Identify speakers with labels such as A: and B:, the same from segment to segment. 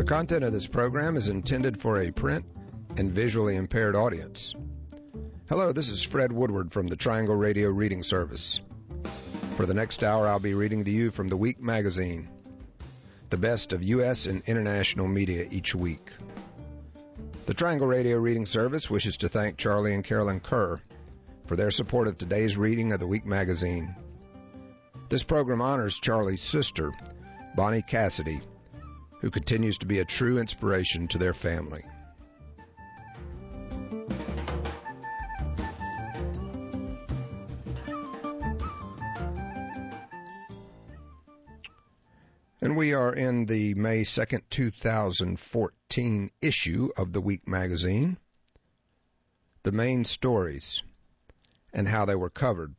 A: content of this program is intended for a print and visually impaired audience. Hello, this is Fred Woodward from the Triangle Radio Reading Service. For the next hour, I'll be reading to you from The Week magazine, the best of U.S. and international media each week. The Triangle Radio Reading Service wishes to thank Charlie and Carolyn Kerr for their support of today's reading of The Week magazine. This program honors Charlie's sister, Bonnie Cassidy, who continues to be a true inspiration to their family. And we are in the May 2nd, 2014 issue of The Week magazine. The main stories and how they were covered.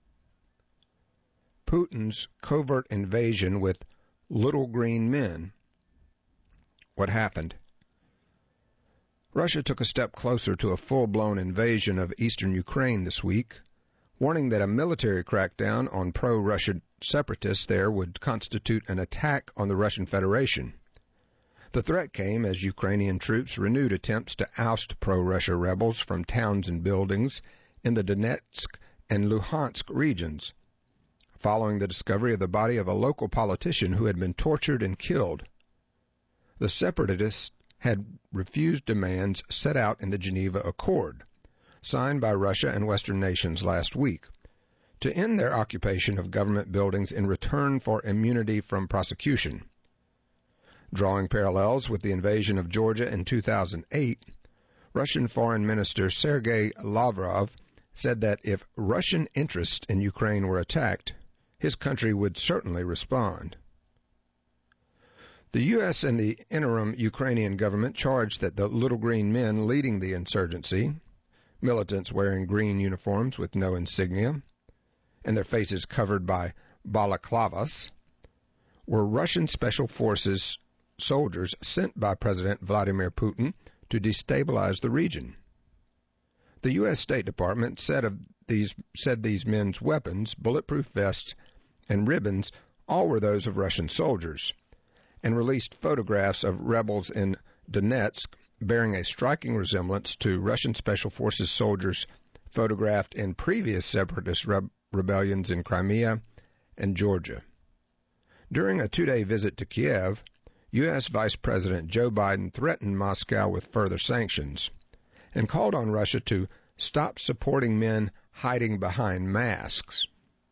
A: Putin's covert invasion with little green men. What happened? Russia took a step closer to a full-blown invasion of eastern Ukraine this week, warning that a military crackdown on pro-Russian separatists there would constitute an attack on the Russian Federation. The threat came as Ukrainian troops renewed attempts to oust pro-Russia rebels from towns and buildings in the Donetsk and Luhansk regions, following the discovery of the body of a local politician who had been tortured and killed. The separatists had refused demands set out in the Geneva Accord, signed by Russia and Western nations last week, to end their occupation of government buildings in return for immunity from prosecution. Drawing parallels with the invasion of Georgia in 2008, Russian Foreign Minister Sergei Lavrov said that if Russian interests in Ukraine were attacked, his country would certainly respond. The U.S. and the interim Ukrainian government charged that the little green men leading the insurgency, militants wearing green uniforms with no insignia, and their faces covered by balaclavas, were Russian Special Forces soldiers sent by President Vladimir Putin to destabilize the region. The U.S. State Department said these men's weapons, bulletproof vests, and ribbons all were those of Russian soldiers, and released photographs of rebels in Donetsk bearing a striking resemblance to Russian Special Forces soldiers photographed in previous separatist rebellions in Crimea and Georgia. During a two-day visit to Kiev, U.S. Vice President Joe Biden threatened Moscow with further sanctions and called on Russia to stop supporting men hiding behind masks.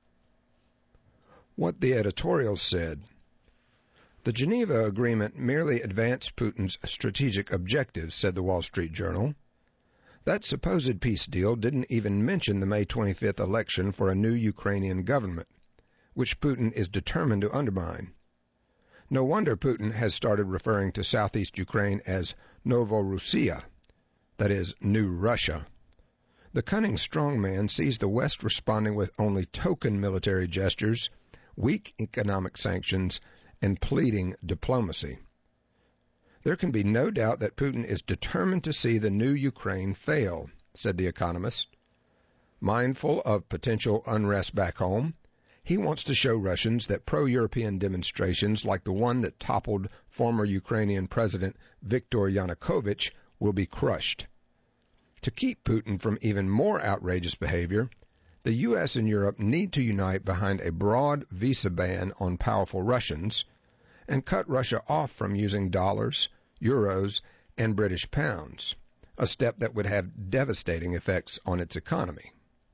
A: What the editorial said: the Geneva Agreement merely advanced Putin's strategic objectives, said the Wall Street Journal. That supposed peace deal didn't even mention the May 25th election for a new Ukrainian government, which Putin is determined to undermine. No wonder Putin has started referring to southeast Ukraine as Novorussia, that is, New Russia. The cunning strongman sees the West responding with only token military gestures, weak economic sanctions, and pleading diplomacy. There can be no doubt that Putin is determined to see the new Ukraine fail, said The Economist. Mindful of potential unrest back home, he wants to show Russians that pro-European demonstrations like the one that toppled former Ukrainian President Viktor Yanukovych will be crushed. To keep Putin from even more outrageous behavior, the U.S. and Europe need to unite behind a broad visa ban on powerful Russians and cut Russia off from using dollars, euros, and British pounds, a step that would have devastating effects on its economy.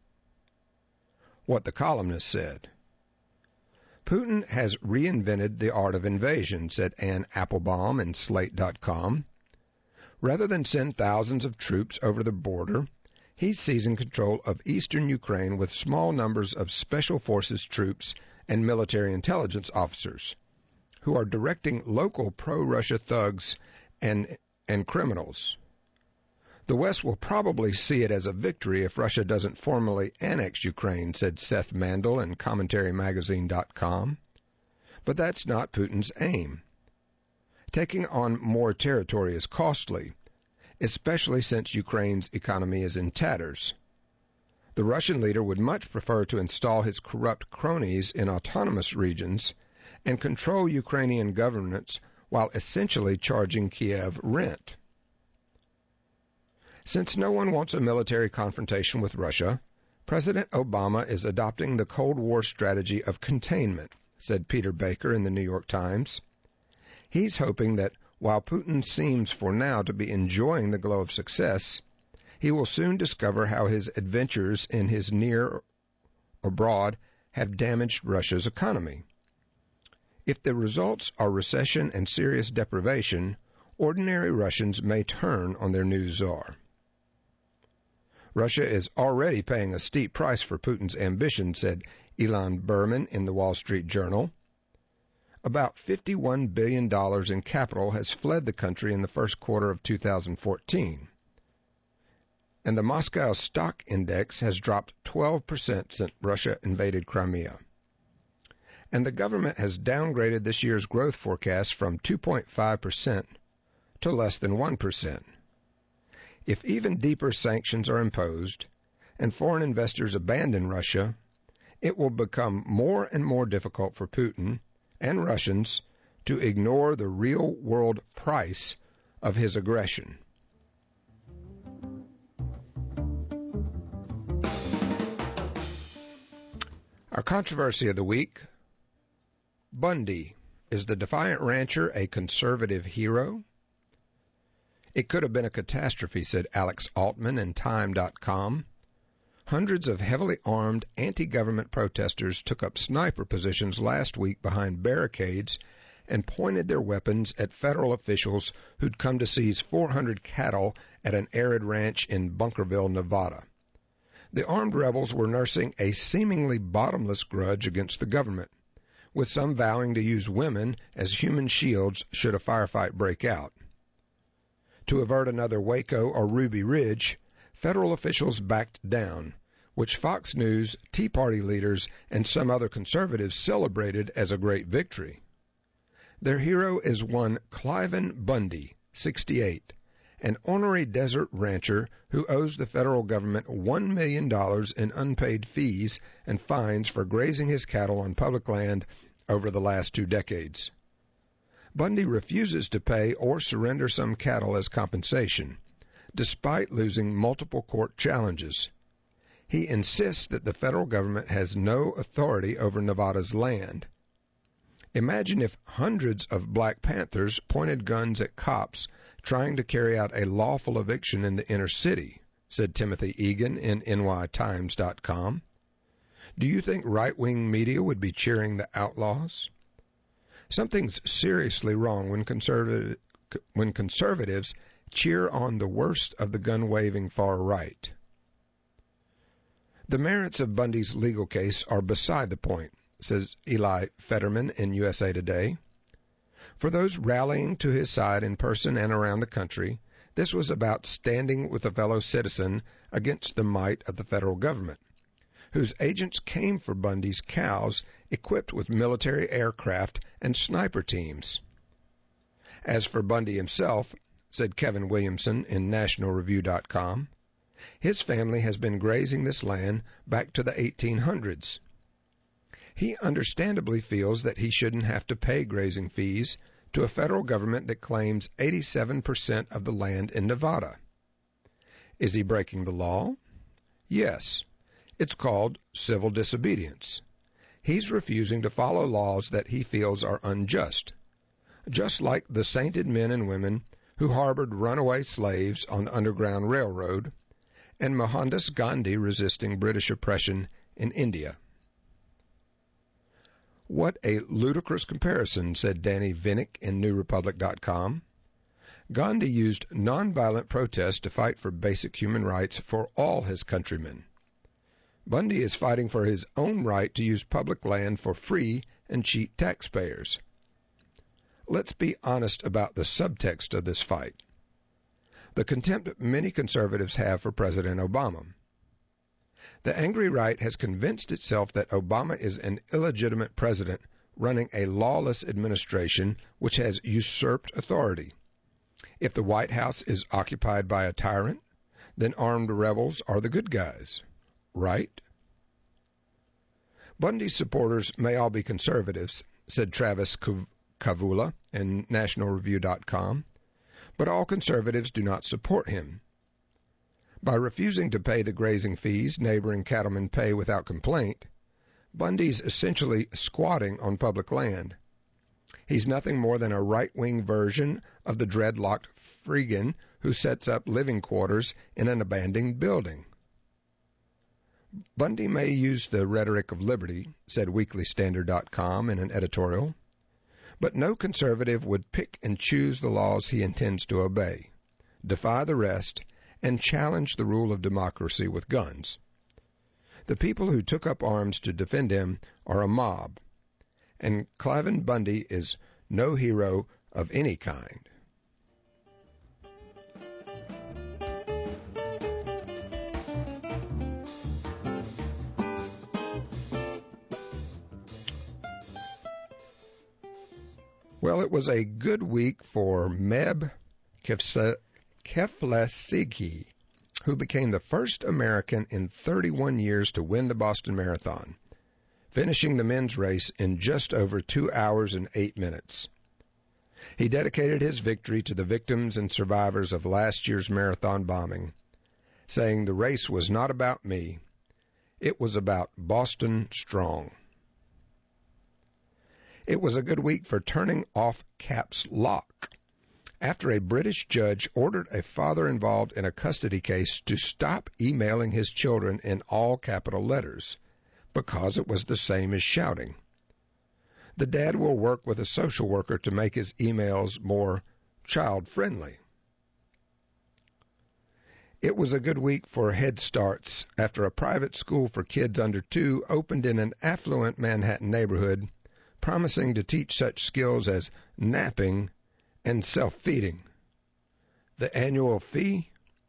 A: What the columnist said: Putin has reinvented the art of invasion, said Ann Applebaum in Slate.com. Rather than send thousands of troops over the border, he's seizing control of eastern Ukraine with small numbers of Special Forces troops and military intelligence officers who are directing local pro-Russia thugs and criminals. The West will probably see it as a victory if Russia doesn't formally annex Ukraine, said Seth Mandel in CommentaryMagazine.com. But that's not Putin's aim. Taking on more territory is costly, especially since Ukraine's economy is in tatters. The Russian leader would much prefer to install his corrupt cronies in autonomous regions and control Ukrainian governance while essentially charging Kiev rent. Since no one wants a military confrontation with Russia, President Obama is adopting the Cold War strategy of containment, said Peter Baker in the New York Times. He's hoping that while Putin seems for now to be enjoying the glow of success, he will soon discover how his adventures in his near abroad have damaged Russia's economy. If the results are recession and serious deprivation, ordinary Russians may turn on their new czar. Russia is already paying a steep price for Putin's ambition, said Elon Berman in the Wall Street Journal. About $51 billion in capital has fled the country in the first quarter of 2014. And the Moscow Stock Index has dropped 12% since Russia invaded Crimea. And the government has downgraded this year's growth forecast from 2.5% to less than 1%. If even deeper sanctions are imposed and foreign investors abandon Russia, it will become more and more difficult for Putin and Russians to ignore the real-world price of his aggression. Our controversy of the week: Bundy. Is the Defiant Rancher a conservative hero? It could have been a catastrophe, said Alex Altman in Time.com. Hundreds of heavily armed anti-government protesters took up sniper positions last week behind barricades and pointed their weapons at federal officials who'd come to seize 400 cattle at an arid ranch in Bunkerville, Nevada. The armed rebels were nursing a seemingly bottomless grudge against the government, with some vowing to use women as human shields should a firefight break out. To avert another Waco or Ruby Ridge, federal officials backed down, which Fox News, Tea Party leaders, and some other conservatives celebrated as a great victory. Their hero is one Cliven Bundy, 68, an ornery desert rancher who owes the federal government $1 million in unpaid fees and fines for grazing his cattle on public land over the last 2 decades. Bundy refuses to pay or surrender some cattle as compensation, despite losing multiple court challenges. He insists that the federal government has no authority over Nevada's land. Imagine if hundreds of Black Panthers pointed guns at cops trying to carry out a lawful eviction in the inner city, said Timothy Egan in nytimes.com. Do you think right-wing media would be cheering the outlaws? Something's seriously wrong when conservatives cheer on the worst of the gun-waving far right. The merits of Bundy's legal case are beside the point, says Eli Fetterman in USA Today. For those rallying to his side in person and around the country, this was about standing with a fellow citizen against the might of the federal government, whose agents came for Bundy's cows equipped with military aircraft and sniper teams. As for Bundy himself, said Kevin Williamson in NationalReview.com, his family has been grazing this land back to the 1800s. He understandably feels that he shouldn't have to pay grazing fees to a federal government that claims 87% of the land in Nevada. Is he breaking the law? Yes. It's called civil disobedience. He's refusing to follow laws that he feels are unjust, just like the sainted men and women who harbored runaway slaves on the Underground Railroad, and Mohandas Gandhi resisting British oppression in India. What a ludicrous comparison, said Danny Vinnick in NewRepublic.com. Gandhi used nonviolent protest to fight for basic human rights for all his countrymen. Bundy is fighting for his own right to use public land for free and cheat taxpayers. Let's be honest about the subtext of this fight. The contempt many conservatives have for President Obama. The angry right has convinced itself that Obama is an illegitimate president running a lawless administration which has usurped authority. If the White House is occupied by a tyrant, then armed rebels are the good guys. Right? Bundy's supporters may all be conservatives, said Travis Kavula and NationalReview.com, but all conservatives do not support him. By refusing to pay the grazing fees neighboring cattlemen pay without complaint, Bundy's essentially squatting on public land. He's nothing more than a right-wing version of the dreadlocked freegan who sets up living quarters in an abandoned building. Bundy may use the rhetoric of liberty, said WeeklyStandard.com in an editorial, but no conservative would pick and choose the laws he intends to obey, defy the rest, and challenge the rule of democracy with guns. The people who took up arms to defend him are a mob, and Cliven Bundy is no hero of any kind. Well, it was a good week for Meb Keflezighi, who became the first American in 31 years to win the Boston Marathon, finishing the men's race in just over 2 hours and 8 minutes. He dedicated his victory to the victims and survivors of last year's marathon bombing, saying the race was not about me, it was about Boston Strong. It was a good week for turning off caps lock, after a British judge ordered a father involved in a custody case to stop emailing his children in all capital letters, because it was the same as shouting. The dad will work with a social worker to make his emails more child-friendly. It was a good week for Head Starts after a private school for kids under 2 opened in an affluent Manhattan neighborhood, promising to teach such skills as napping and self-feeding. The annual fee,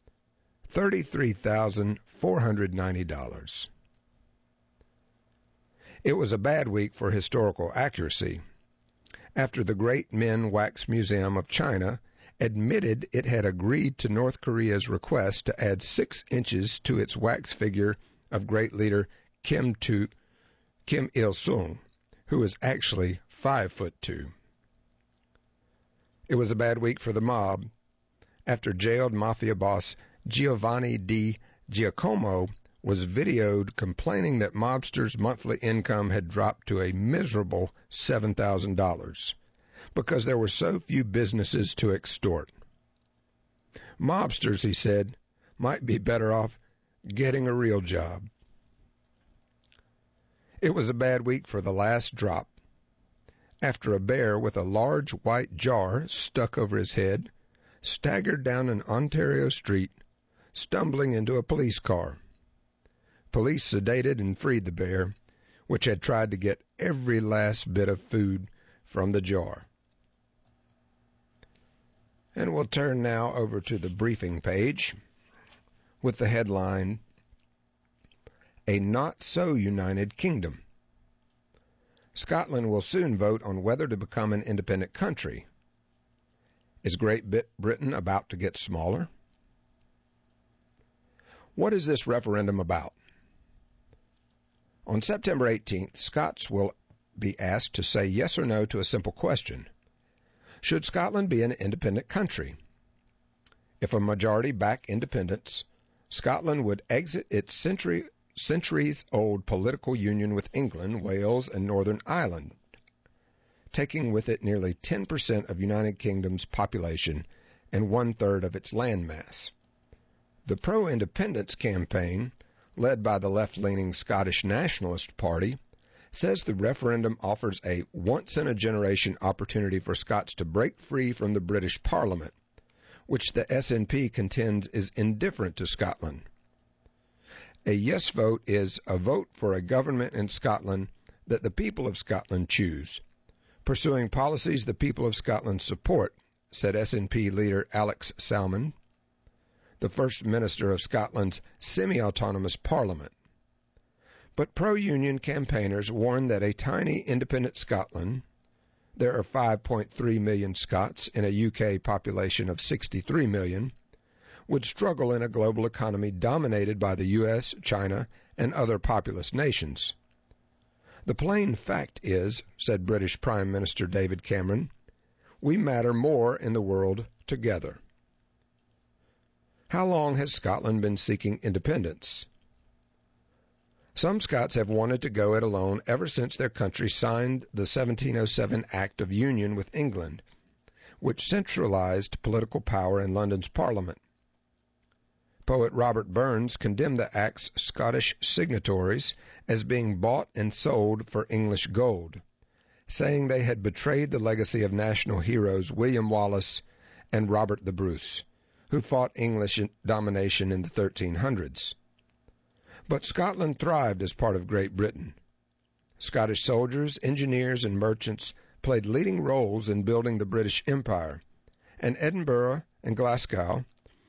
A: $33,490. It was a bad week for historical accuracy, after the Great Men Wax Museum of China admitted it had agreed to North Korea's request to add 6 inches to its wax figure of great leader Kim Il-sung, who is actually 5'2". It was a bad week for the mob, after jailed mafia boss Giovanni Di Giacomo was videoed complaining that mobsters' monthly income had dropped to a miserable $7,000 because there were so few businesses to extort. Mobsters, he said, might be better off getting a real job. It was a bad week for the last drop, after a bear with a large white jar stuck over his head staggered down an Ontario street, stumbling into a police car. Police sedated and freed the bear, which had tried to get every last bit of food from the jar. And we'll turn now over to the briefing page with the headline, A Not-So-United Kingdom. Scotland will soon vote on whether to become an independent country. Is Great Britain about to get smaller? What is this referendum about? On September 18th, Scots will be asked to say yes or no to a simple question. Should Scotland be an independent country? If a majority back independence, Scotland would exit its centuries-old political union with England, Wales, and Northern Ireland, taking with it nearly 10% of United Kingdom's population and 1/3 of its landmass. The pro-independence campaign, led by the left-leaning Scottish Nationalist Party, says the referendum offers a once-in-a-generation opportunity for Scots to break free from the British Parliament, which the SNP contends is indifferent to Scotland. A yes vote is a vote for a government in Scotland that the people of Scotland choose, pursuing policies the people of Scotland support, said SNP leader Alex Salmond, the First Minister of Scotland's semi-autonomous parliament. But pro-union campaigners warn that a tiny independent Scotland, there are 5.3 million Scots in a UK population of 63 million, would struggle in a global economy dominated by the U.S., China, and other populous nations. "The plain fact is," said British Prime Minister David Cameron, "we matter more in the world together." How long has Scotland been seeking independence? Some Scots have wanted to go it alone ever since their country signed the 1707 Act of Union with England, which centralized political power in London's Parliament. Poet Robert Burns condemned the Act's Scottish signatories as being bought and sold for English gold, saying they had betrayed the legacy of national heroes William Wallace and Robert the Bruce, who fought English domination in the 1300s. But Scotland thrived as part of Great Britain. Scottish soldiers, engineers, and merchants played leading roles in building the British Empire, and Edinburgh and Glasgow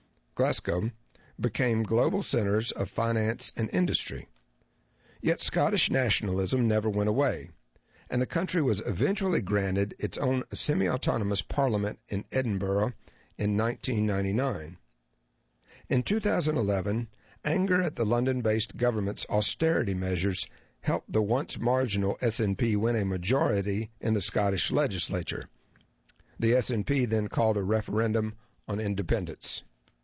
A: became global centers of finance and industry. Yet Scottish nationalism never went away, and the country was eventually granted its own semi-autonomous parliament in Edinburgh in 1999. In 2011, anger at the London-based government's austerity measures helped the once marginal SNP win a majority in the Scottish legislature. The SNP then called a referendum on independence.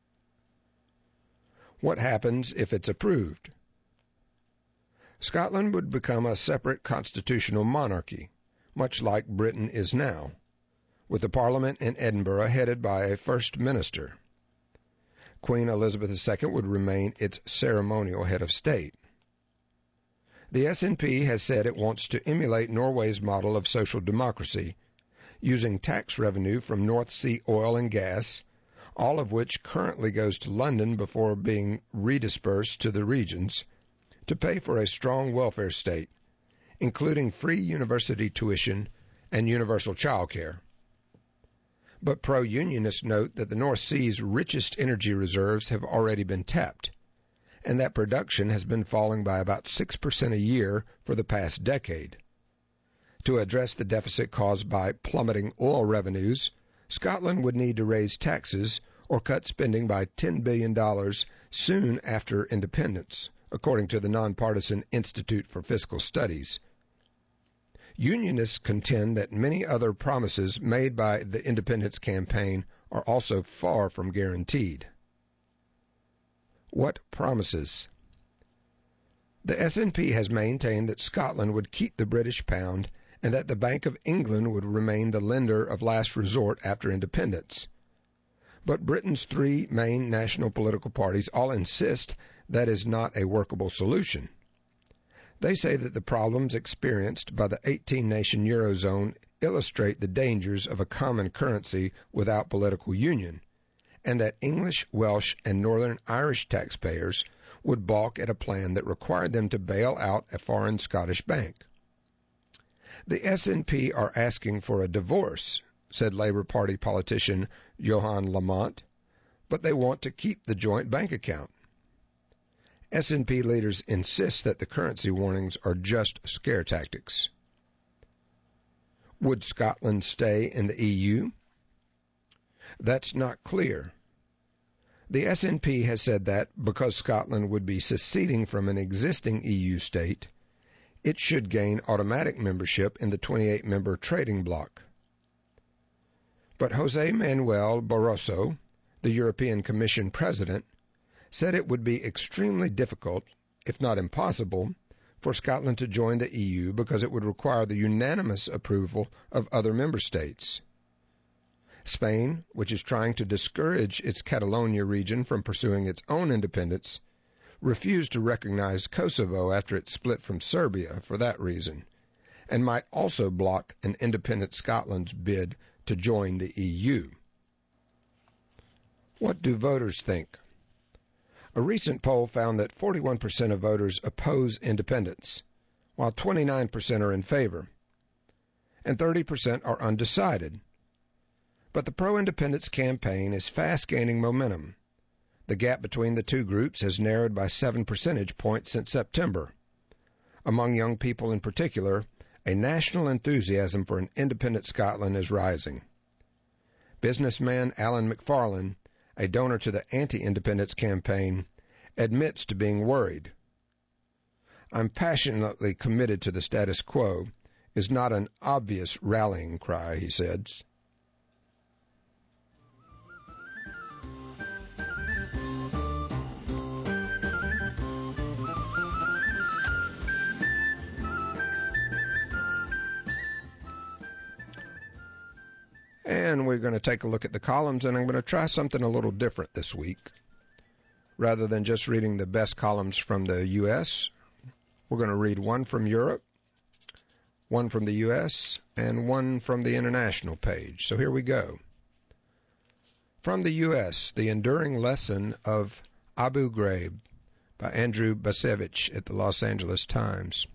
A: What happens if it's approved? Scotland would become a separate constitutional monarchy, much like Britain is now, with the Parliament in Edinburgh headed by a First Minister. Queen Elizabeth II would remain its ceremonial head of state. The SNP has said it wants to emulate Norway's model of social democracy, using tax revenue from North Sea oil and gas, all of which currently goes to London before being redispersed to the regions, to pay for a strong welfare state, including free university tuition and universal child care. But pro-unionists note that the North Sea's richest energy reserves have already been tapped, and that production has been falling by about 6% a year for the past decade. To address the deficit caused by plummeting oil revenues, Scotland would need to raise taxes or cut spending by $10 billion soon after independence, according to the nonpartisan Institute for Fiscal Studies. Unionists contend that many other promises made by the independence campaign are also far from guaranteed. What promises? The SNP has maintained that Scotland would keep the British pound and that the Bank of England would remain the lender of last resort after independence. But Britain's three main national political parties all insist that is not a workable solution. They say that the problems experienced by the 18-nation Eurozone illustrate the dangers of a common currency without political union, and that English, Welsh, and Northern Irish taxpayers would balk at a plan that required them to bail out a foreign Scottish bank. The SNP are asking for a divorce, said Labour Party politician Johan Lamont, but they want to keep the joint bank account. SNP leaders insist that the currency warnings are just scare tactics. Would Scotland stay in the EU? That's not clear. The SNP has said that because Scotland would be seceding from an existing EU state, it should gain automatic membership in the 28-member trading bloc. But José Manuel Barroso, the European Commission president, said it would be extremely difficult, if not impossible, for Scotland to join the EU because it would require the unanimous approval of other member states. Spain, which is trying to discourage its Catalonia region from pursuing its own independence, refused to recognize Kosovo after it split from Serbia for that reason, and might also block an independent Scotland's bid to join the EU. What do voters think? A recent poll found that 41% of voters oppose independence, while 29% are in favor, and 30% are undecided. But the pro-independence campaign is fast gaining momentum. The gap between the two groups has narrowed by 7 percentage points since September. Among young people in particular, a national enthusiasm for an independent Scotland is rising. Businessman Alan McFarlane, a donor to the anti-independence campaign, admits to being worried. "I'm passionately committed to the status quo," is not an obvious rallying cry, he said. And we're going to take a look at the columns, and I'm going to try something a little different this week. Rather than just reading the best columns from the U.S., we're going to read one from Europe, one from the U.S., and one from the international page. So here we go. From the U.S., The Enduring Lesson of Abu Ghraib by Andrew Bacevich at the Los Angeles Times.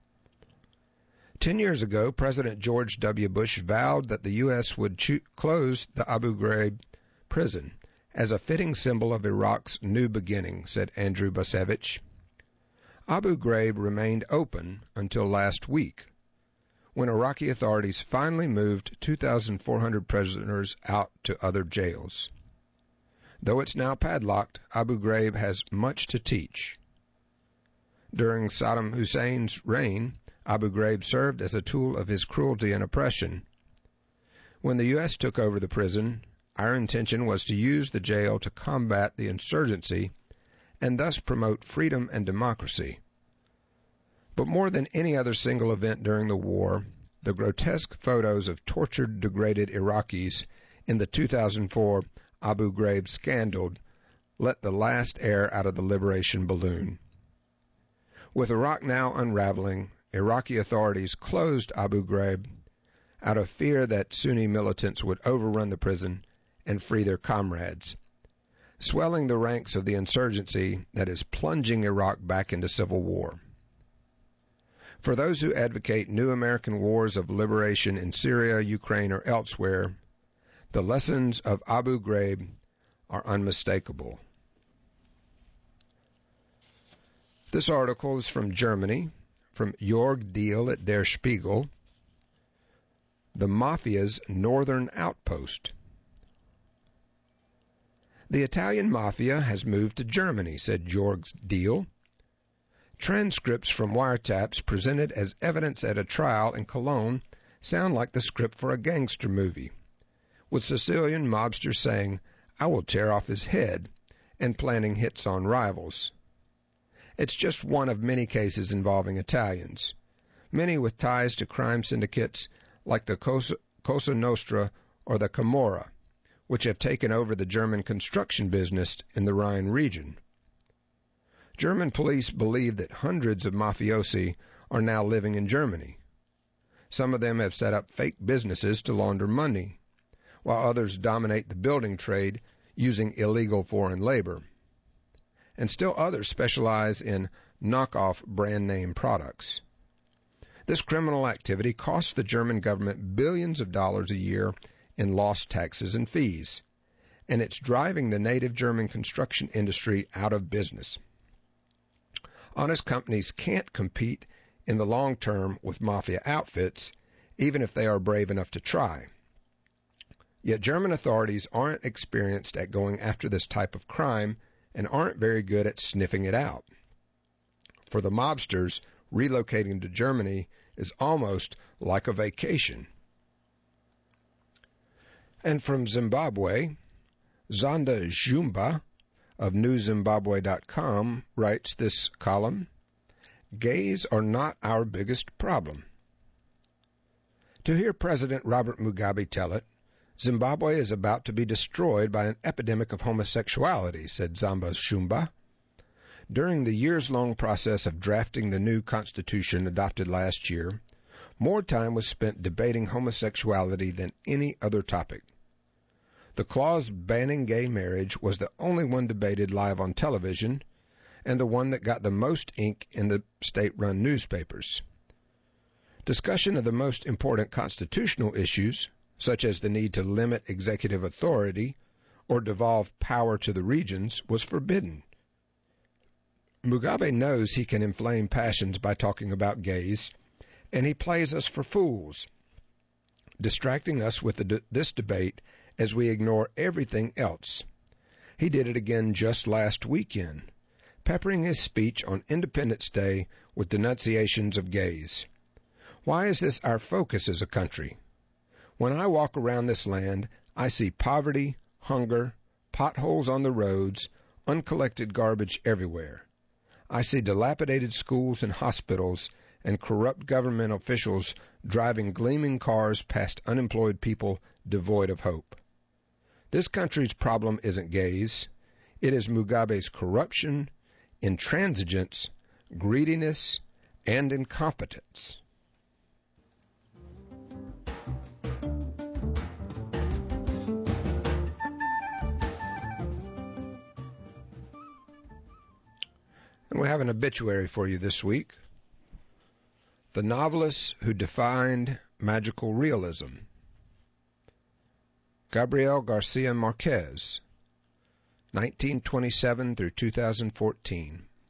A: 10 years ago, President George W. Bush vowed that the U.S. would close the Abu Ghraib prison as a fitting symbol of Iraq's new beginning, said Andrew Bacevich. Abu Ghraib remained open until last week, when Iraqi authorities finally moved 2,400 prisoners out to other jails. Though it's now padlocked, Abu Ghraib has much to teach. During Saddam Hussein's reign, Abu Ghraib served as a tool of his cruelty and oppression. When the U.S. took over the prison, our intention was to use the jail to combat the insurgency and thus promote freedom and democracy. But more than any other single event during the war, the grotesque photos of tortured, degraded Iraqis in the 2004 Abu Ghraib scandal let the last air out of the liberation balloon. With Iraq now unraveling, Iraqi authorities closed Abu Ghraib out of fear that Sunni militants would overrun the prison and free their comrades, swelling the ranks of the insurgency that is plunging Iraq back into civil war. For those who advocate new American wars of liberation in Syria, Ukraine, or elsewhere, the lessons of Abu Ghraib are unmistakable. This article is from Germany, from Jörg Diehl at Der Spiegel, The Mafia's Northern Outpost. The Italian Mafia has moved to Germany, said Jörg Diehl. Transcripts from wiretaps presented as evidence at a trial in Cologne sound like the script for a gangster movie, with Sicilian mobsters saying, "I will tear off his head," and planning hits on rivals. It's just one of many cases involving Italians, many with ties to crime syndicates like the Cosa Nostra or the Camorra, which have taken over the German construction business in the Rhine region. German police believe that hundreds of mafiosi are now living in Germany. Some of them have set up fake businesses to launder money, while others dominate the building trade using illegal foreign labor. And still others specialize in knockoff brand name products. This criminal activity costs the German government billions of dollars a year in lost taxes and fees, and it's driving the native German construction industry out of business. Honest companies can't compete in the long term with mafia outfits, even if they are brave enough to try. Yet German authorities aren't experienced at going after this type of crime and aren't very good at sniffing it out. For the mobsters, relocating to Germany is almost like a vacation. And from Zimbabwe, Zonda Jumba of NewZimbabwe.com writes this column, "Gays are not our biggest problem." To hear President Robert Mugabe tell it, Zimbabwe is about to be destroyed by an epidemic of homosexuality, said Zamba Shumba. During the years-long process of drafting the new constitution adopted last year, more time was spent debating homosexuality than any other topic. The clause banning gay marriage was the only one debated live on television, and the one that got the most ink in the state-run newspapers. Discussion of the most important constitutional issues, such as the need to limit executive authority or devolve power to the regions, was forbidden. Mugabe knows he can inflame passions by talking about gays, and he plays us for fools, distracting us with this debate as we ignore everything else. He did it again just last weekend, peppering his speech on Independence Day with denunciations of gays. Why is this our focus as a country? When I walk around this land, I see poverty, hunger, potholes on the roads, uncollected garbage everywhere. I see dilapidated schools and hospitals and corrupt government officials driving gleaming cars past unemployed people devoid of hope. This country's problem isn't gays. It is Mugabe's corruption, intransigence, greediness, and incompetence. And we have an obituary for you this week. The novelist who defined magical realism. Gabriel Garcia Marquez, 1927 through 2014.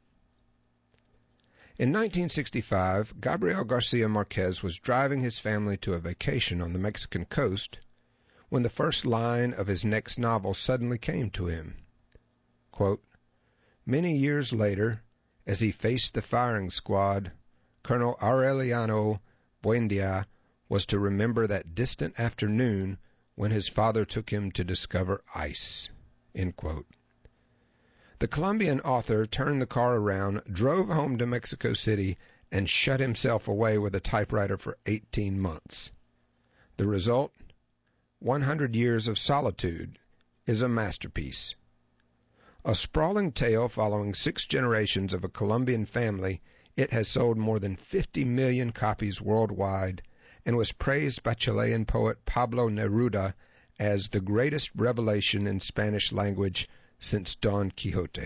A: In 1965, Gabriel Garcia Marquez was driving his family to a vacation on the Mexican coast when the first line of his next novel suddenly came to him. Quote, "Many years later, as he faced the firing squad, Colonel Aureliano Buendia was to remember that distant afternoon when his father took him to discover ice." End quote. The Colombian author turned the car around, drove home to Mexico City, and shut himself away with a typewriter for 18 months. The result? 100 Years of Solitude is a masterpiece. A sprawling tale following 6 generations of a Colombian family, it has sold more than 50 million copies worldwide and was praised by Chilean poet Pablo Neruda as the greatest revelation in Spanish language since Don Quixote.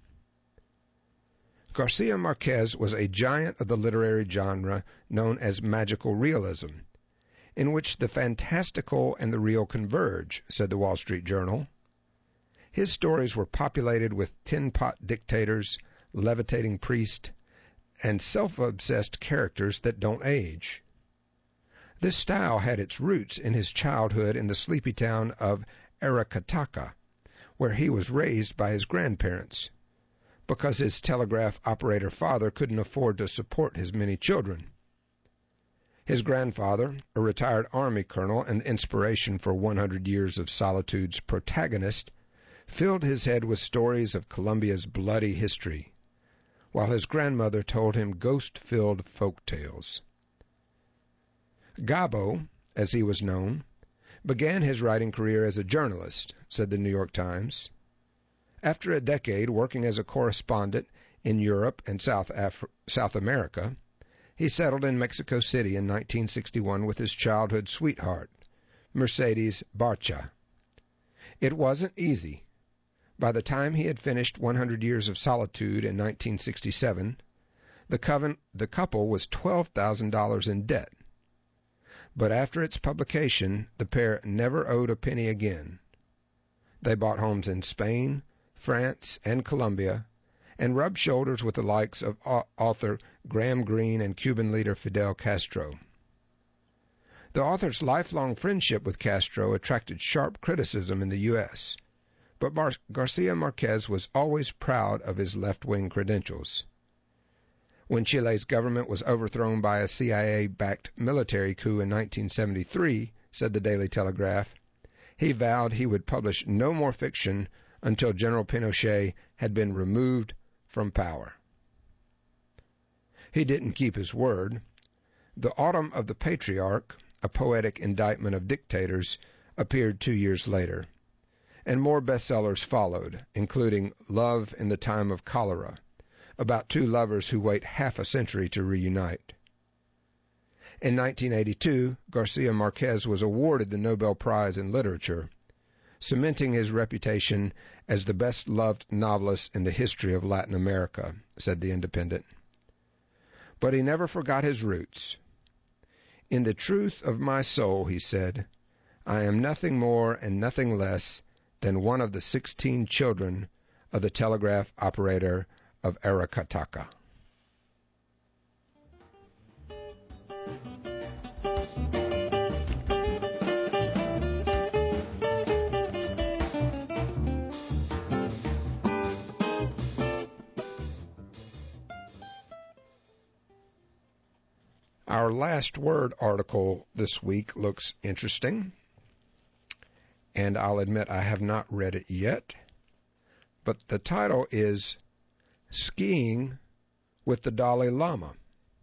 A: Garcia Marquez was a giant of the literary genre known as magical realism, in which the fantastical and the real converge, said the Wall Street Journal. His stories were populated with tin-pot dictators, levitating priests, and self-obsessed characters that don't age. This style had its roots in his childhood in the sleepy town of Aracataca, where he was raised by his grandparents, because his telegraph operator father couldn't afford to support his many children. His grandfather, a retired Army colonel and the inspiration for 100 Years of Solitude's protagonist, filled his head with stories of Colombia's bloody history, while his grandmother told him ghost-filled folk tales. Gabo, as he was known, began his writing career as a journalist, said the New York Times. After a decade working as a correspondent in Europe and South America, he settled in Mexico City in 1961 with his childhood sweetheart, Mercedes Barcha. It wasn't easy. By the time he had finished 100 Years of Solitude in 1967, the couple was $12,000 in debt. But after its publication, the pair never owed a penny again. They bought homes in Spain, France, and Colombia, and rubbed shoulders with the likes of author Graham Greene and Cuban leader Fidel Castro. The author's lifelong friendship with Castro attracted sharp criticism in the U.S., but Garcia Marquez was always proud of his left-wing credentials. When Chile's government was overthrown by a CIA-backed military coup in 1973, said the Daily Telegraph, he vowed he would publish no more fiction until General Pinochet had been removed from power. He didn't keep his word. The Autumn of the Patriarch, a poetic indictment of dictators, appeared 2 years later, and more bestsellers followed, including Love in the Time of Cholera, about 2 lovers who wait half a century to reunite. In 1982, Garcia Marquez was awarded the Nobel Prize in Literature, cementing his reputation as the best-loved novelist in the history of Latin America, said The Independent. But he never forgot his roots. In the truth of my soul, he said, I am nothing more and nothing less than one of the 16 children of the telegraph operator of Aracataca. Our last word article this week looks interesting, and I'll admit I have not read it yet, but the title is Skiing with the Dalai Lama.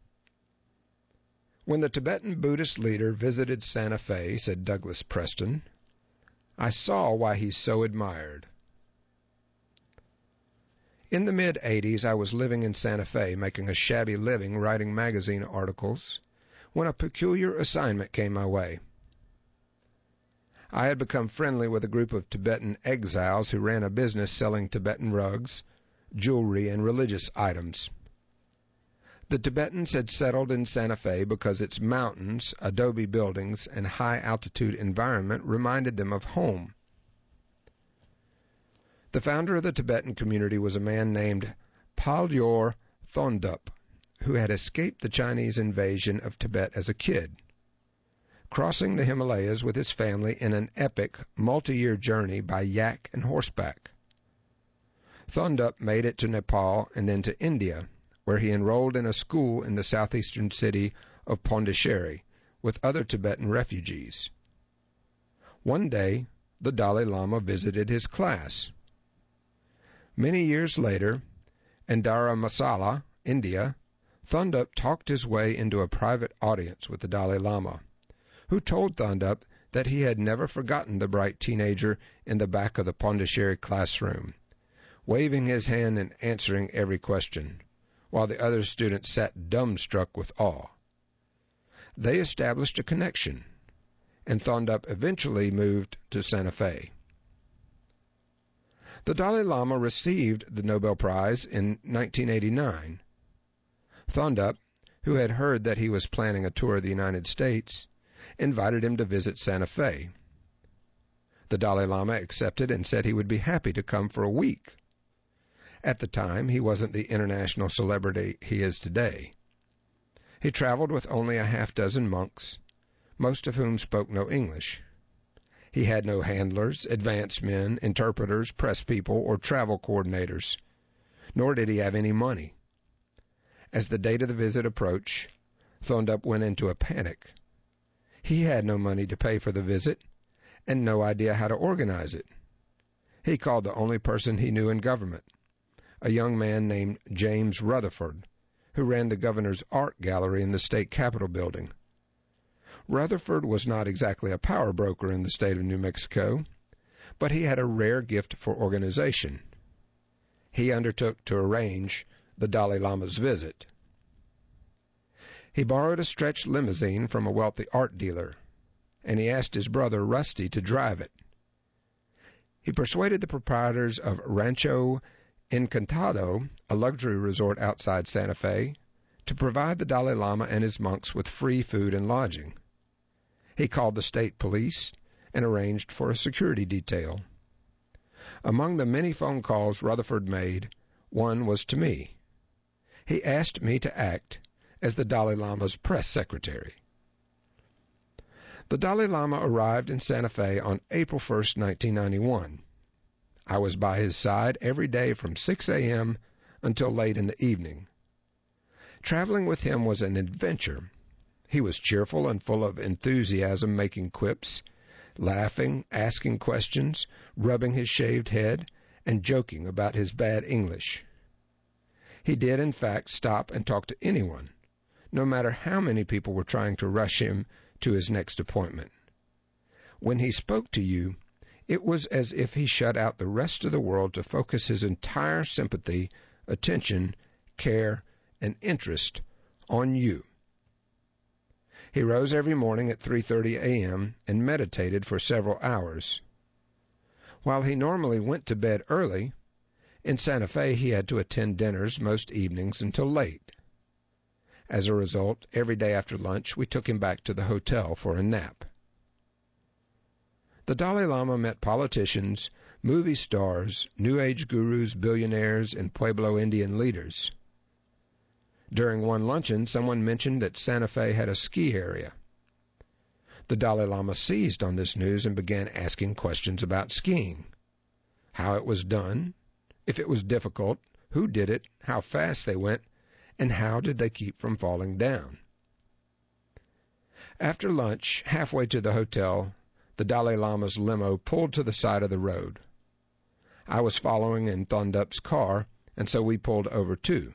A: When the Tibetan Buddhist leader visited Santa Fe, said Douglas Preston, I saw why he's so admired. In the mid-'80s, I was living in Santa Fe, making a shabby living writing magazine articles, when a peculiar assignment came my way. I had become friendly with a group of Tibetan exiles who ran a business selling Tibetan rugs, jewelry, and religious items. The Tibetans had settled in Santa Fe because its mountains, adobe buildings, and high-altitude environment reminded them of home. The founder of the Tibetan community was a man named Palyor Thondup, who had escaped the Chinese invasion of Tibet as a kid, crossing the Himalayas with his family in an epic, multi-year journey by yak and horseback. Thondup made it to Nepal and then to India, where he enrolled in a school in the southeastern city of Pondicherry with other Tibetan refugees. One day, the Dalai Lama visited his class. Many years later, in Dharamsala, India, Thondup talked his way into a private audience with the Dalai Lama, who told Thondup that he had never forgotten the bright teenager in the back of the Pondicherry classroom, waving his hand and answering every question, while the other students sat dumbstruck with awe. They established a connection, and Thondup eventually moved to Santa Fe. The Dalai Lama received the Nobel Prize in 1989. Thondup, who had heard that he was planning a tour of the United States, invited him to visit Santa Fe. The Dalai Lama accepted and said he would be happy to come for a week. At the time, he wasn't the international celebrity he is today. He traveled with only a half-dozen monks, most of whom spoke no English. He had no handlers, advance men, interpreters, press people, or travel coordinators, nor did he have any money. As the date of the visit approached, Thondup went into a panic. He had no money to pay for the visit and no idea how to organize it. He called the only person he knew in government, a young man named James Rutherford, who ran the governor's art gallery in the state capitol building. Rutherford was not exactly a power broker in the state of New Mexico, but he had a rare gift for organization. He undertook to arrange the Dalai Lama's visit. He borrowed a stretch limousine from a wealthy art dealer, and he asked his brother Rusty to drive it. He persuaded the proprietors of Rancho Encantado, a luxury resort outside Santa Fe, to provide the Dalai Lama and his monks with free food and lodging. He called the state police and arranged for a security detail. Among the many phone calls Rutherford made, one was to me. He asked me to act as the Dalai Lama's press secretary. The Dalai Lama arrived in Santa Fe on April 1, 1991. I was by his side every day from 6 a.m. until late in the evening. Traveling with him was an adventure. He was cheerful and full of enthusiasm, making quips, laughing, asking questions, rubbing his shaved head, and joking about his bad English. He did, in fact, stop and talk to anyone, no matter how many people were trying to rush him to his next appointment. When he spoke to you, it was as if he shut out the rest of the world to focus his entire sympathy, attention, care, and interest on you. He rose every morning at 3:30 a.m. and meditated for several hours. While he normally went to bed early, in Santa Fe he had to attend dinners most evenings until late. As a result, every day after lunch we took him back to the hotel for a nap. The Dalai Lama met politicians, movie stars, New Age gurus, billionaires, and Pueblo Indian leaders. During one luncheon, someone mentioned that Santa Fe had a ski area. The Dalai Lama seized on this news and began asking questions about skiing, how it was done, if it was difficult, who did it, how fast they went, and how did they keep from falling down. After lunch, halfway to the hotel, the Dalai Lama's limo pulled to the side of the road. I was following in Thondup's car, and so we pulled over too.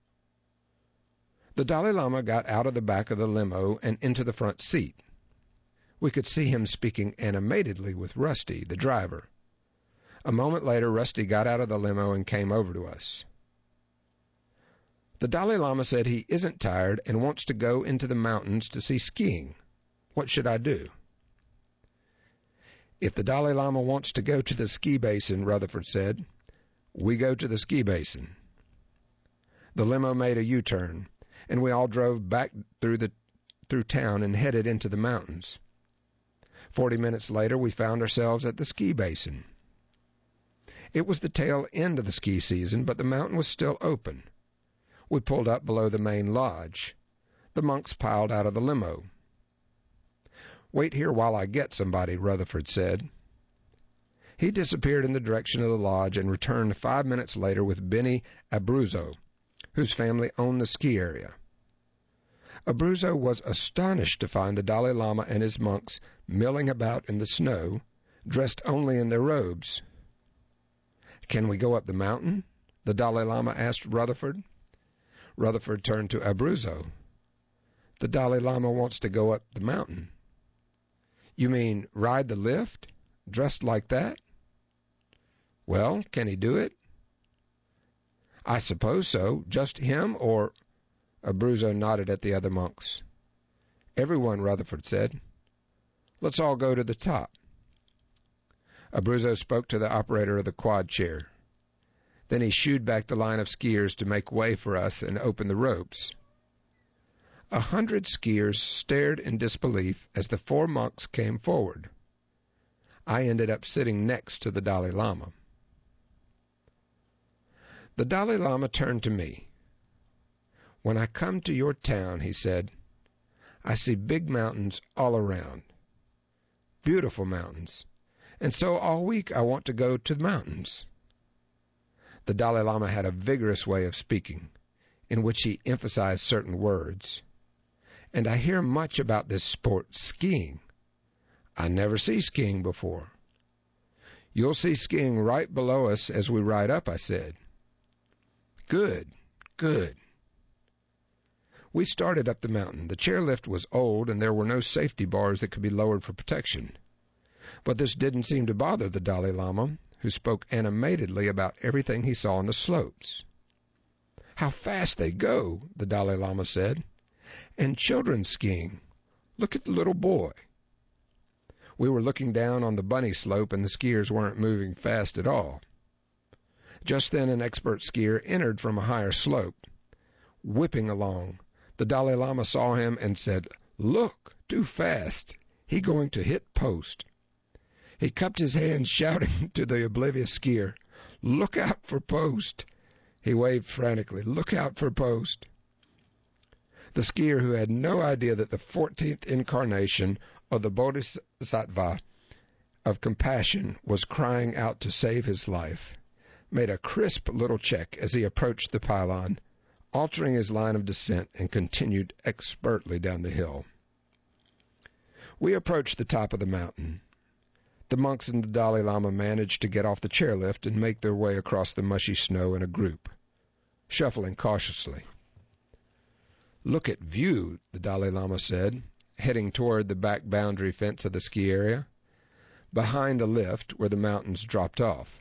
A: The Dalai Lama got out of the back of the limo and into the front seat. We could see him speaking animatedly with Rusty, the driver. A moment later, Rusty got out of the limo and came over to us. The Dalai Lama said he isn't tired and wants to go into the mountains to see skiing. What should I do? If the Dalai Lama wants to go to the ski basin, Rutherford said, we go to the ski basin. The limo made a U-turn, and we all drove back through town and headed into the mountains. 40 minutes later, we found ourselves at the ski basin. It was the tail end of the ski season, but the mountain was still open. We pulled up below the main lodge. The monks piled out of the limo. Wait here while I get somebody, Rutherford said. He disappeared in the direction of the lodge and returned 5 minutes later with Benny Abruzzo, whose family owned the ski area. Abruzzo was astonished to find the Dalai Lama and his monks milling about in the snow, dressed only in their robes. Can we go up the mountain? The Dalai Lama asked Rutherford. Rutherford turned to Abruzzo. The Dalai Lama wants to go up the mountain. You mean ride the lift, dressed like that? Well, can he do it? I suppose so. Just him or... Abruzzo nodded at the other monks. Everyone, Rutherford said. Let's all go to the top. Abruzzo spoke to the operator of the quad chair. Then he shooed back the line of skiers to make way for us and open the ropes. 100 skiers stared in disbelief as the 4 monks came forward. I ended up sitting next to the Dalai Lama. The Dalai Lama turned to me. When I come to your town, he said, I see big mountains all around. Beautiful mountains. And so all week I want to go to the mountains. The Dalai Lama had a vigorous way of speaking, in which he emphasized certain words. And I hear much about this sport, skiing. I never see skiing before. You'll see skiing right below us as we ride up, I said. Good, good. We started up the mountain. The chairlift was old, and there were no safety bars that could be lowered for protection. But this didn't seem to bother the Dalai Lama, who spoke animatedly about everything he saw on the slopes. How fast they go, the Dalai Lama said. And children skiing. Look at the little boy. We were looking down on the bunny slope, and the skiers weren't moving fast at all. Just then an expert skier entered from a higher slope, whipping along. The Dalai Lama saw him and said, Look, too fast. He going to hit post. He cupped his hands, shouting to the oblivious skier, Look out for post. He waved frantically, Look out for post. The skier, who had no idea that the 14th incarnation of the Bodhisattva of compassion was crying out to save his life, made a crisp little check as he approached the pylon, altering his line of descent, and continued expertly down the hill. We approached the top of the mountain. The monks and the Dalai Lama managed to get off the chairlift and make their way across the mushy snow in a group, shuffling cautiously. Look at view, the Dalai Lama said, heading toward the back boundary fence of the ski area, behind the lift where the mountains dropped off.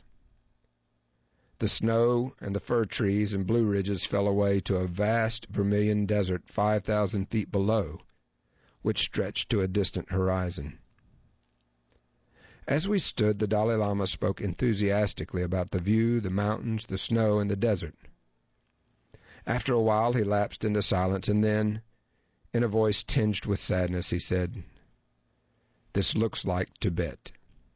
A: The snow and the fir trees and blue ridges fell away to a vast vermilion desert 5,000 feet below, which stretched to a distant horizon. As we stood, the Dalai Lama spoke enthusiastically about the view, the mountains, the snow, and the desert. After a while, he lapsed into silence, and then, in a voice tinged with sadness, he said, "This looks like Tibet."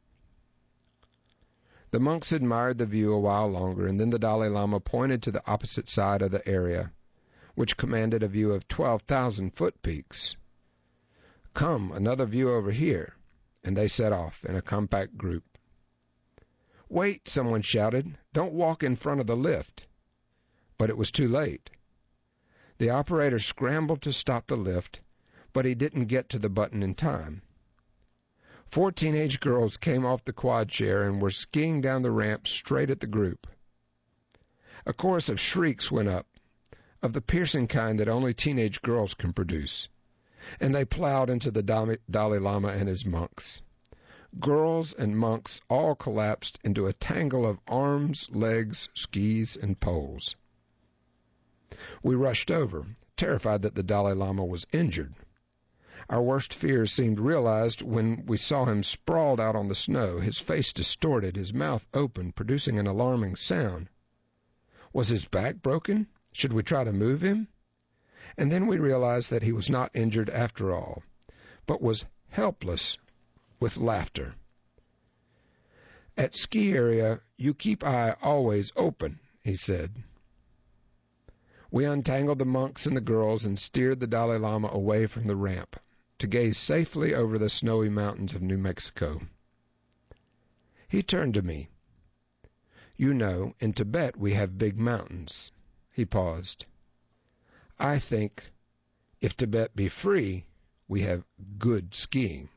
A: The monks admired the view a while longer, and then the Dalai Lama pointed to the opposite side of the area, which commanded a view of 12,000-foot peaks. "Come, another view over here," and they set off in a compact group. "Wait," someone shouted. "Don't walk in front of the lift." But it was too late. The operator scrambled to stop the lift, but he didn't get to the button in time. 4 teenage girls came off the quad chair and were skiing down the ramp straight at the group. A chorus of shrieks went up, of the piercing kind that only teenage girls can produce, and they plowed into the Dalai Lama and his monks. Girls and monks all collapsed into a tangle of arms, legs, skis, and poles. We rushed over, terrified that the Dalai Lama was injured. Our worst fears seemed realized when we saw him sprawled out on the snow, his face distorted, his mouth open, producing an alarming sound. Was his back broken? Should we try to move him? And then we realized that he was not injured after all, but was helpless with laughter. At ski area, you keep eye always open, he said. We untangled the monks and the girls and steered the Dalai Lama away from the ramp to gaze safely over the snowy mountains of New Mexico. He turned to me. You know, in Tibet we have big mountains. He paused. I think, if Tibet be free, we have good skiing.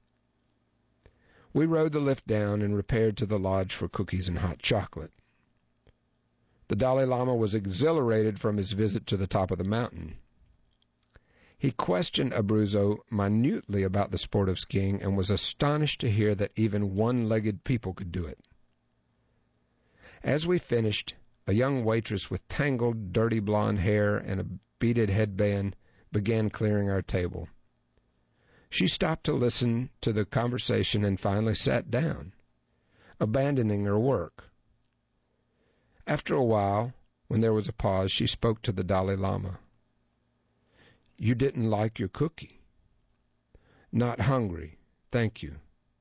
A: We rode the lift down and repaired to the lodge for cookies and hot chocolate. The Dalai Lama was exhilarated from his visit to the top of the mountain. He questioned Abruzzo minutely about the sport of skiing and was astonished to hear that even one-legged people could do it. As we finished, a young waitress with tangled, dirty blonde hair and a beaded headband began clearing our table. She stopped to listen to the conversation and finally sat down, abandoning her work. After a while, when there was a pause, she spoke to the Dalai Lama. You didn't like your cookie. Not hungry, thank you.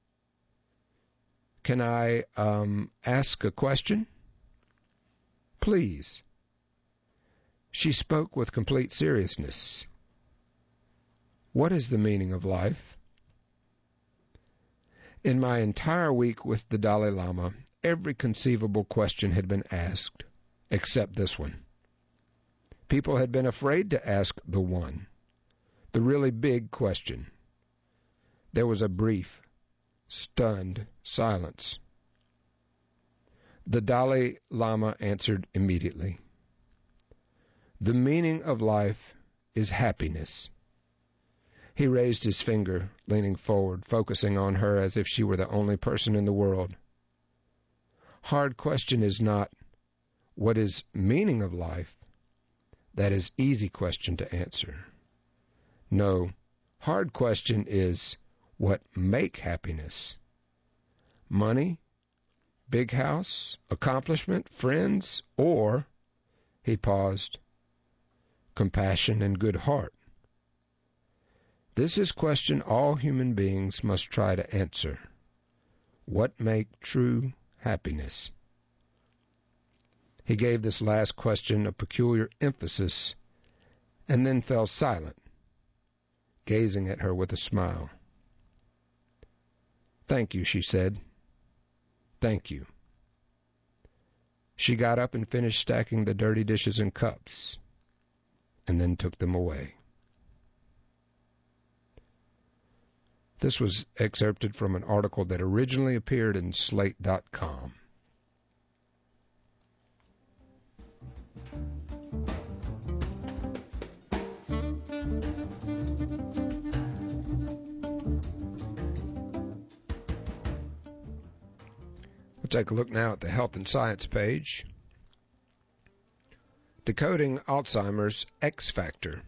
A: Can I ask a question? Please. She spoke with complete seriousness. What is the meaning of life? In my entire week with the Dalai Lama, every conceivable question had been asked, except this one. People had been afraid to ask the one, the really big question. There was a brief, stunned silence. The Dalai Lama answered immediately. The meaning of life is happiness. He raised his finger, leaning forward, focusing on her as if she were the only person in the world. Hard question is not, what is meaning of life? That is easy question to answer. No, hard question is, what make happiness? Money? Big house? Accomplishment? Friends? Or, he paused, compassion and good heart? This is question all human beings must try to answer. What make true happiness? He gave this last question a peculiar emphasis and then fell silent, gazing at her with a smile. Thank you, she said. Thank you. She got up and finished stacking the dirty dishes and cups, and then took them away. This was excerpted from an article that originally appeared in Slate.com. We'll take a look now at the Health and Science page. Decoding Alzheimer's X Factor.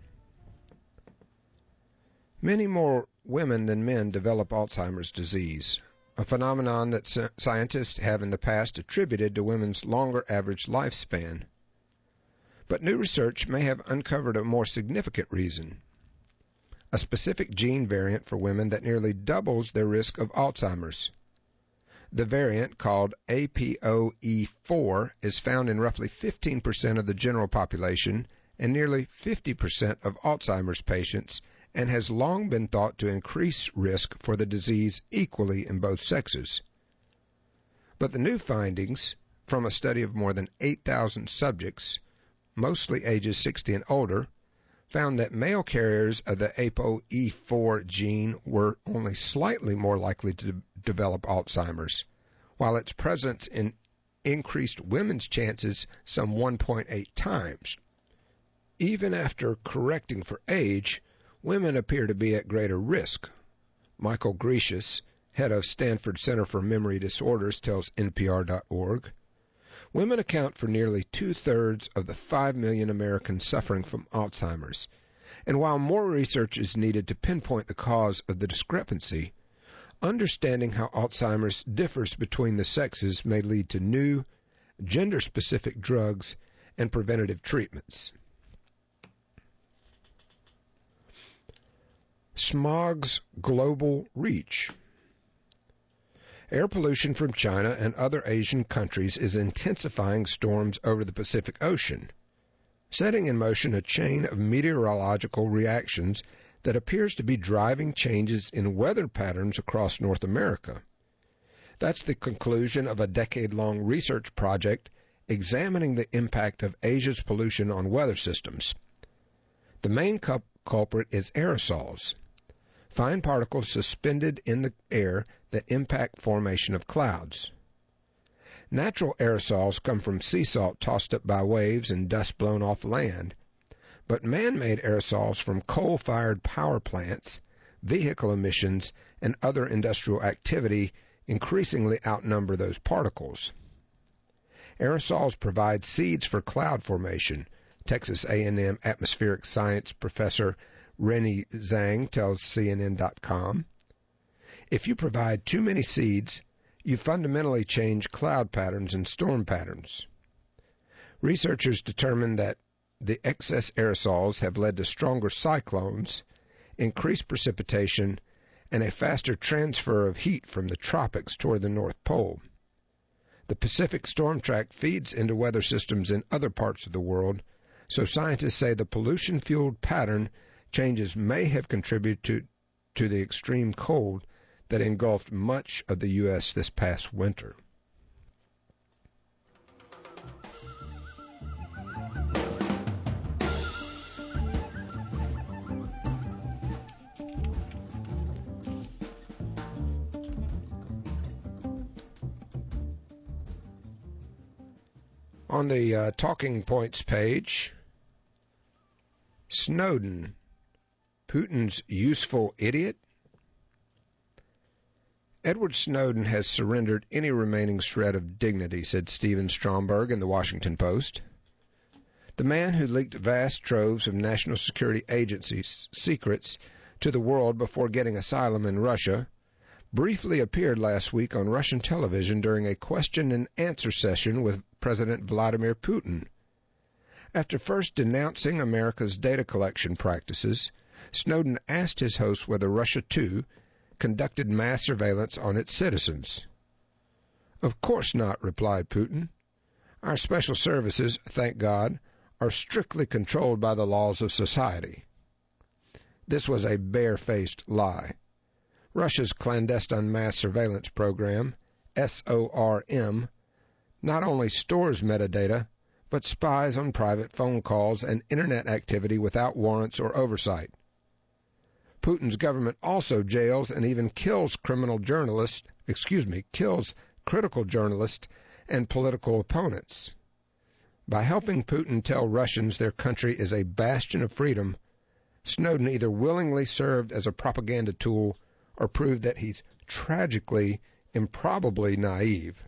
A: Many more women than men develop Alzheimer's disease, a phenomenon that scientists have in the past attributed to women's longer average lifespan. But new research may have uncovered a more significant reason: a specific gene variant for women that nearly doubles their risk of Alzheimer's. The variant, called APOE4, is found in roughly 15% of the general population and nearly 50% of Alzheimer's patients, and has long been thought to increase risk for the disease equally in both sexes. But the new findings from a study of more than 8,000 subjects, mostly ages 60 and older, found that male carriers of the ApoE4 gene were only slightly more likely to develop Alzheimer's, while its presence increased women's chances some 1.8 times. Even after correcting for age, women appear to be at greater risk. Michael Grecius, head of Stanford Center for Memory Disorders, tells NPR.org. Women account for nearly 2/3 of the 5 million Americans suffering from Alzheimer's, and while more research is needed to pinpoint the cause of the discrepancy, understanding how Alzheimer's differs between the sexes may lead to new, gender-specific drugs and preventative treatments. Smog's global reach. Air pollution from China and other Asian countries is intensifying storms over the Pacific Ocean, setting in motion a chain of meteorological reactions that appears to be driving changes in weather patterns across North America. That's the conclusion of a decade-long research project examining the impact of Asia's pollution on weather systems. The main culprit is aerosols, fine particles suspended in the air that impact formation of clouds. Natural aerosols come from sea salt tossed up by waves and dust blown off land, but man-made aerosols from coal-fired power plants, vehicle emissions, and other industrial activity increasingly outnumber those particles. Aerosols provide seeds for cloud formation, Texas A&M atmospheric science professor Rennie Zhang tells CNN.com. If you provide too many seeds, you fundamentally change cloud patterns and storm patterns. Researchers determined that the excess aerosols have led to stronger cyclones, increased precipitation, and a faster transfer of heat from the tropics toward the North Pole. The Pacific storm track feeds into weather systems in other parts of the world, so scientists say the pollution-fueled pattern changes may have contributed to the extreme cold that engulfed much of the U.S. this past winter. On the Talking Points page, Snowden, Putin's useful idiot? Edward Snowden has surrendered any remaining shred of dignity, said Stephen Stromberg in the Washington Post. The man who leaked vast troves of National Security Agency secrets to the world before getting asylum in Russia briefly appeared last week on Russian television during a question-and-answer session with President Vladimir Putin. After first denouncing America's data collection practices, Snowden asked his host whether Russia, too, conducted mass surveillance on its citizens. "Of course not," replied Putin. "Our special services, thank God, are strictly controlled by the laws of society." This was a barefaced lie. Russia's clandestine mass surveillance program, SORM, not only stores metadata, but spies on private phone calls and Internet activity without warrants or oversight. Putin's government also jails and even kills critical journalists and political opponents. By helping Putin tell Russians their country is a bastion of freedom, Snowden either willingly served as a propaganda tool or proved that he's tragically, improbably naive.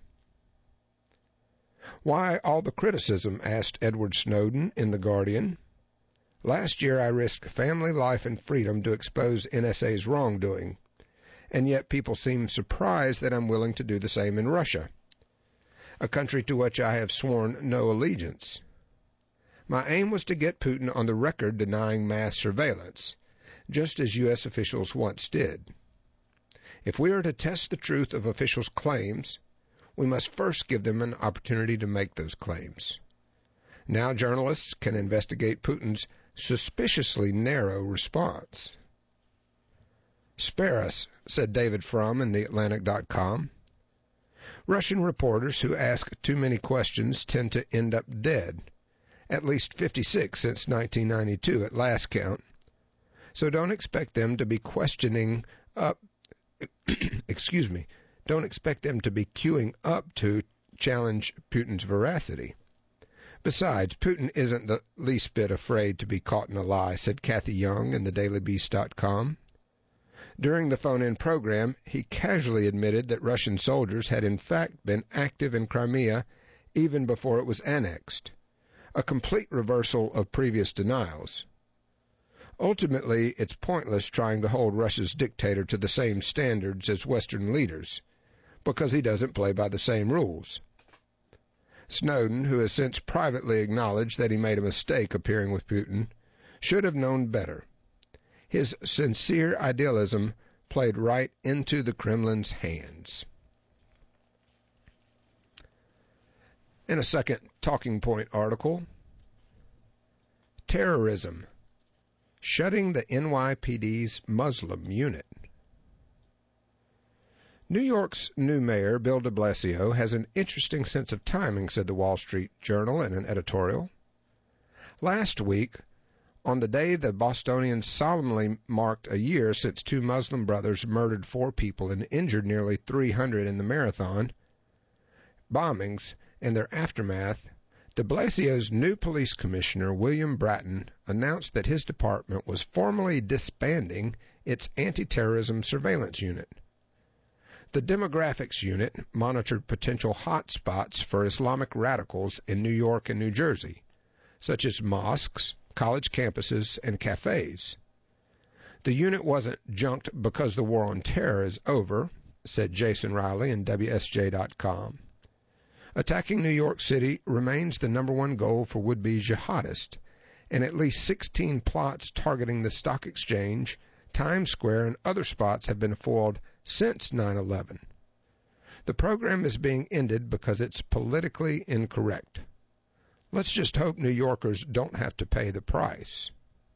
A: "Why all the criticism?" asked Edward Snowden in The Guardian. "Last year I risked family life and freedom to expose NSA's wrongdoing, and yet people seem surprised that I'm willing to do the same in Russia, a country to which I have sworn no allegiance. My aim was to get Putin on the record denying mass surveillance, just as U.S. officials once did. If we are to test the truth of officials' claims, we must first give them an opportunity to make those claims. Now journalists can investigate Putin's suspiciously narrow response." "Spare us," said David Frum in TheAtlantic.com. "Russian reporters who ask too many questions tend to end up dead, at least 56 since 1992 at last count. So don't expect them to be queuing up to challenge Putin's veracity. Besides, Putin isn't the least bit afraid to be caught in a lie, said Kathy Young in thedailybeast.com. During the phone-in program, he casually admitted that Russian soldiers had in fact been active in Crimea even before it was annexed, a complete reversal of previous denials. Ultimately, it's pointless trying to hold Russia's dictator to the same standards as Western leaders, because he doesn't play by the same rules. Snowden, who has since privately acknowledged that he made a mistake appearing with Putin, should have known better. His sincere idealism played right into the Kremlin's hands. In a second Talking Point article, terrorism, shutting the NYPD's Muslim unit. New York's new mayor, Bill de Blasio, has an interesting sense of timing, said the Wall Street Journal in an editorial. Last week, on the day the Bostonians solemnly marked a year since two Muslim brothers murdered 4 people and injured nearly 300 in the Marathon bombings and their aftermath, de Blasio's new police commissioner, William Bratton, announced that his department was formally disbanding its anti-terrorism surveillance unit. The demographics unit monitored potential hotspots for Islamic radicals in New York and New Jersey, such as mosques, college campuses, and cafes. The unit wasn't junked because the war on terror is over, said Jason Riley in WSJ.com. Attacking New York City remains the number one goal for would-be jihadists, and at least 16 plots targeting the Stock Exchange, Times Square, and other spots have been foiled since 9/11. The program is being ended because it's politically incorrect. Let's just hope New Yorkers don't have to pay the price.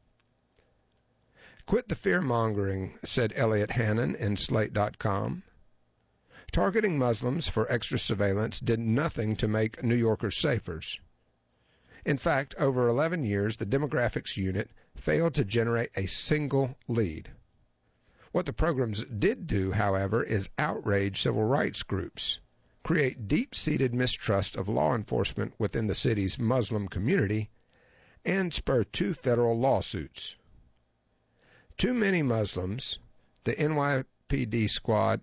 A: Quit the fear-mongering, said Elliot Hannon in Slate.com. Targeting Muslims for extra surveillance did nothing to make New Yorkers safer. In fact, over 11 years, the demographics unit failed to generate a single lead. What the programs did do, however, is outrage civil rights groups, create deep-seated mistrust of law enforcement within the city's Muslim community, and spur 2 federal lawsuits. To many Muslims, the NYPD squad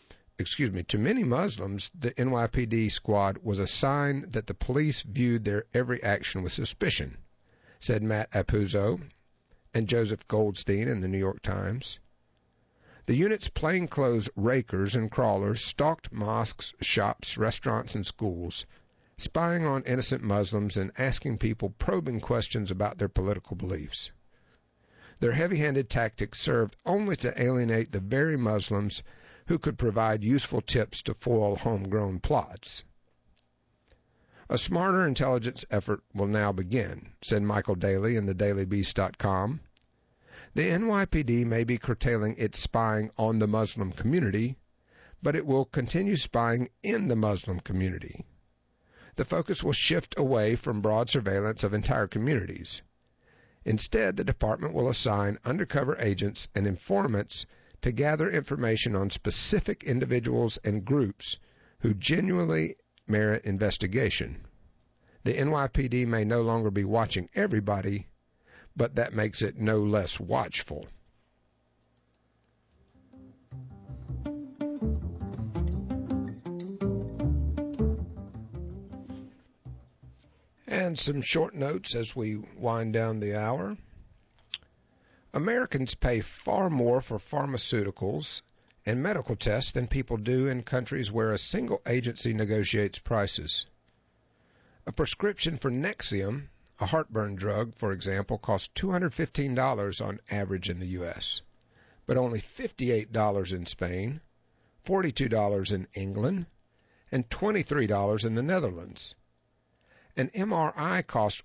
A: was a sign that the police viewed their every action with suspicion, said Matt Apuzzo and Joseph Goldstein in the New York Times. The unit's plainclothes rakers and crawlers stalked mosques, shops, restaurants, and schools, spying on innocent Muslims and asking people probing questions about their political beliefs. Their heavy-handed tactics served only to alienate the very Muslims who could provide useful tips to foil homegrown plots. A smarter intelligence effort will now begin, said Michael Daly in thedailybeast.com. The NYPD may be curtailing its spying on the Muslim community, but it will continue spying in the Muslim community. The focus will shift away from broad surveillance of entire communities. Instead, the department will assign undercover agents and informants to gather information on specific individuals and groups who genuinely merit investigation. The NYPD may no longer be watching everybody, but that makes it no less watchful. And some short notes as we wind down the hour. Americans pay far more for pharmaceuticals and medical tests than people do in countries where a single agency negotiates prices. A prescription for Nexium, a heartburn drug, for example, costs $215 on average in the U.S., but only $58 in Spain, $42 in England, and $23 in the Netherlands. An MRI costs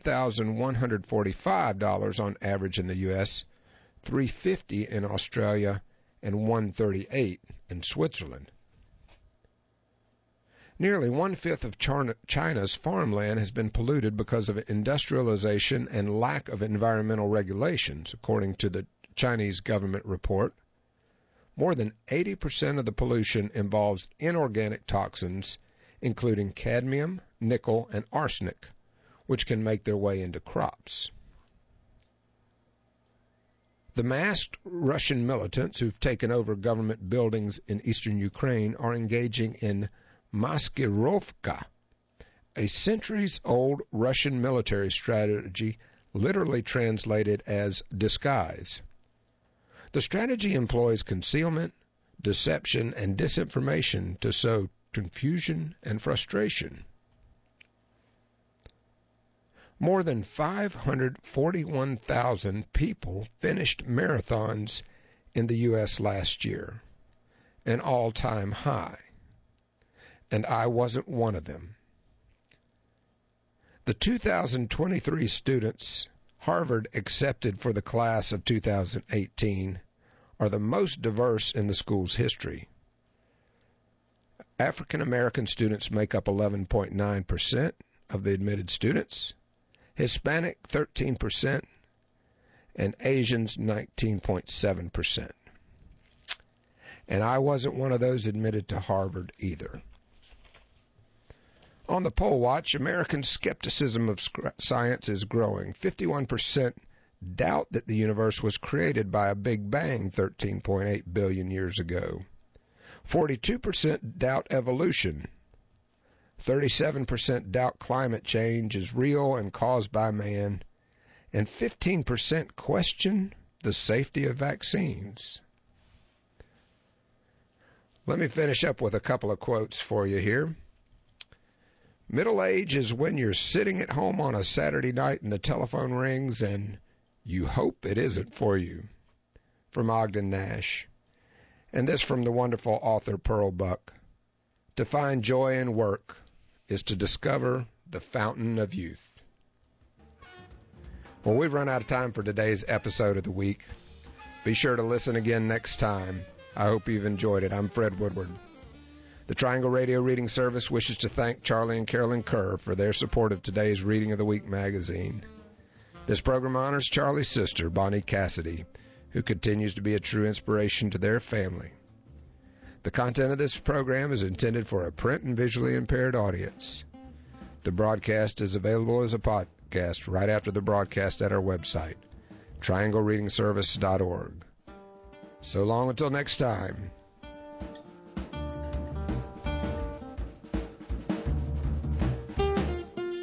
A: $1,145 on average in the U.S., $350 in Australia, and $138 in Switzerland. Nearly one-fifth of China's farmland has been polluted because of industrialization and lack of environmental regulations, according to the Chinese government report. More than 80% of the pollution involves inorganic toxins, including cadmium, nickel, and arsenic, which can make their way into crops. The masked Russian militants who've taken over government buildings in eastern Ukraine are engaging in maskirovka, a centuries-old Russian military strategy literally translated as disguise. The strategy employs concealment, deception, and disinformation to sow confusion and frustration. More than 541,000 people finished marathons in the U.S. last year, an all-time high, and I wasn't one of them. The 2023 students Harvard accepted for the class of 2018 are the most diverse in the school's history. African American students make up 11.9% of the admitted students, Hispanic 13%, and Asians 19.7%. And I wasn't one of those admitted to Harvard either. On the poll watch, American skepticism of science is growing. 51% doubt that the universe was created by a Big Bang 13.8 billion years ago. 42% doubt evolution. 37% doubt climate change is real and caused by man. And 15% question the safety of vaccines. Let me finish up with a couple of quotes for you here. Middle age is when you're sitting at home on a Saturday night and the telephone rings and you hope it isn't for you. From Ogden Nash. And this from the wonderful author Pearl Buck. To find joy in work is to discover the fountain of youth. Well, we've run out of time for today's episode of the week. Be sure to listen again next time. I hope you've enjoyed it. I'm Fred Woodward. The Triangle Radio Reading Service wishes to thank Charlie and Carolyn Kerr for their support of today's Reading of the Week magazine. This program honors Charlie's sister, Bonnie Cassidy, who continues to be a true inspiration to their family. The content of this program is intended for a print and visually impaired audience. The broadcast is available as a podcast right after the broadcast at our website, trianglereadingservice.org. So long until next time.